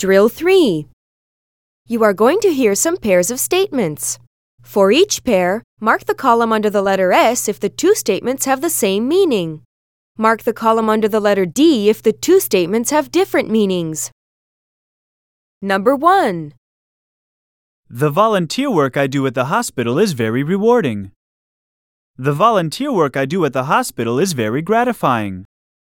Drill 3. You are going to hear some pairs of statements. For each pair, mark the column under the letter S if the two statements have the same meaning. Mark the column under the letter D if the two statements have different meanings. Number 1. The volunteer work I do at the hospital is very rewarding. The volunteer work I do at the hospital is very gratifying.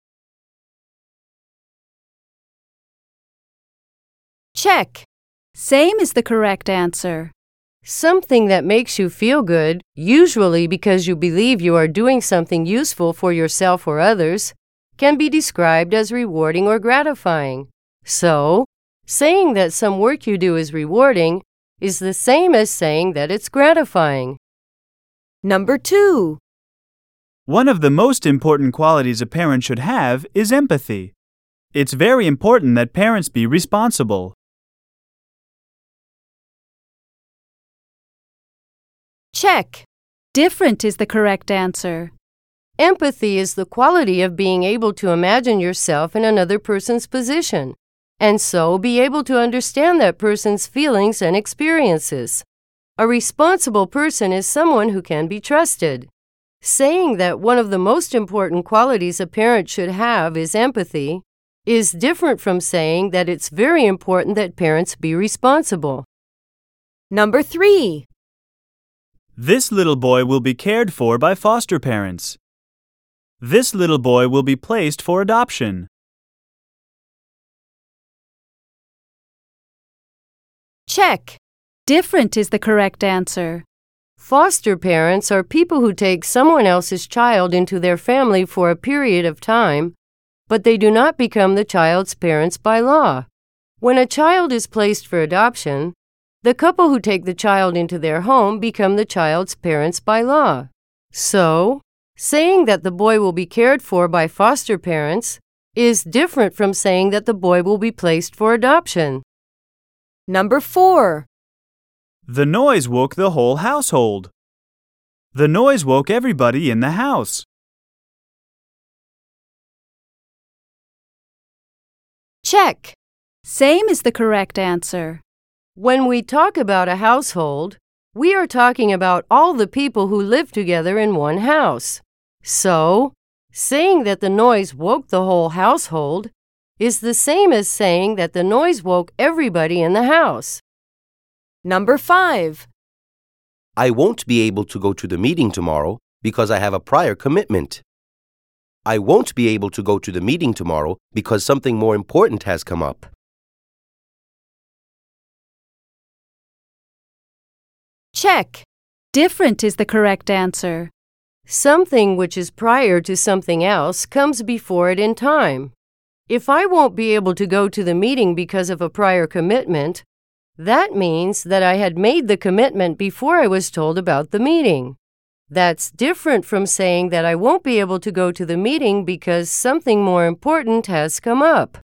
Check. Same is the correct answer. Something that makes you feel good, usually because you believe you are doing something useful for yourself or others, can be described as rewarding or gratifying. So, saying that some work you do is rewarding is the same as saying that it's gratifying. Number 2. One of the most important qualities a parent should have is empathy. It's very important that parents be responsible. Check. Different is the correct answer. Empathy is the quality of being able to imagine yourself in another person's position, and so be able to understand that person's feelings and experiences. A responsible person is someone who can be trusted. Saying that one of the most important qualities a parent should have is empathy is different from saying that it's very important that parents be responsible. Number 3. This little boy will be cared for by foster parents. This little boy will be placed for adoption. Check. Different is the correct answer. Foster parents are people who take someone else's child into their family for a period of time, but they do not become the child's parents by law. When a child is placed for adoption, the couple who take the child into their home become the child's parents by law. So, saying that the boy will be cared for by foster parents is different from saying that the boy will be placed for adoption. Number 4. The noise woke the whole household. The noise woke everybody in the house. Check. Same is the correct answer. When we talk about a household, we are talking about all the people who live together in one house. So, saying that the noise woke the whole household is the same as saying that the noise woke everybody in the house. Number 5. I won't be able to go to the meeting tomorrow because I have a prior commitment. I won't be able to go to the meeting tomorrow because something more important has come up. Check. Different is the correct answer. Something which is prior to something else comes before it in time. If I won't be able to go to the meeting because of a prior commitment, that means that I had made the commitment before I was told about the meeting. That's different from saying that I won't be able to go to the meeting because something more important has come up.